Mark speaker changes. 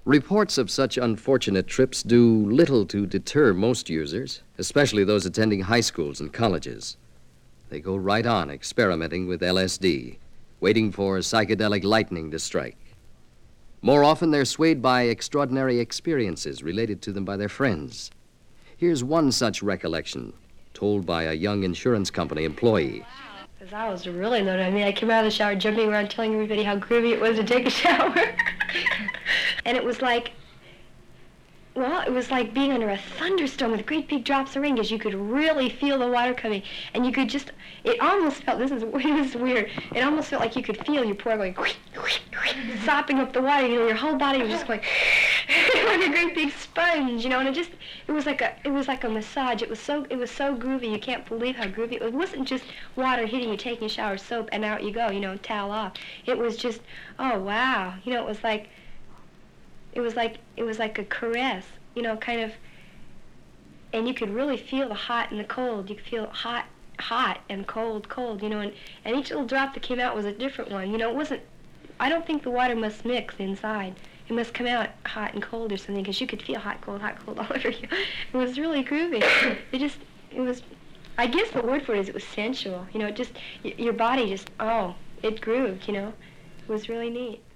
Speaker 1: Reports of such unfortunate trips do little to deter most users, especially those attending high schools and colleges. They go right on experimenting with LSD, waiting for psychedelic lightning to strike. More often, they're swayed by extraordinary experiences related to them by their friends. Here's one such recollection, told by a young insurance company employee.
Speaker 2: Because I was really loaded. I mean, I came out of the shower jumping around telling everybody how groovy it was to take a shower. And it was like, well, it was like being under a thunderstorm with great big drops of rain, because you could really feel the water coming. And you could just, it almost felt, it was weird, it almost felt like you could feel your pore going, sopping up the water, you know, your whole body was just going, like a great big sponge, you know, and it was like a massage. It was so groovy. You can't believe how groovy it was. It wasn't just water hitting you, taking a shower, soap, and out you go, you know, towel off. It was just, oh wow, you know, it was like a caress, you know, kind of, and you could really feel the hot and the cold. You could feel hot and cold, you know, and each little drop that came out was a different one. You know, it wasn't, I don't think the water must mix inside. It must come out hot and cold or something, because you could feel hot, cold all over you. It was really groovy. It was, I guess the word for it is it was sensual. You know, it just, your body just, oh, it grooved, you know. It was really neat.